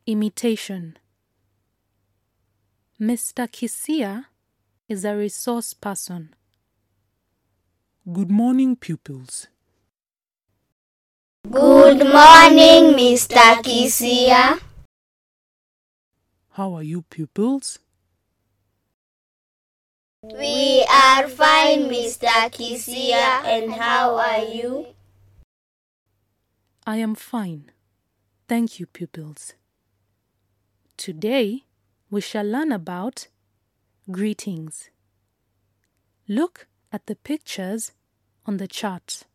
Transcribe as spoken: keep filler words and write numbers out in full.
Imitation. Mister Kisia is a resource person. Good morning, pupils. Good morning, Mister Kisia. How are you, pupils? We are fine, Mister Kisia, and how are you? I am fine. Thank you, pupils. Today, we shall learn about greetings. Look at the pictures on the chart.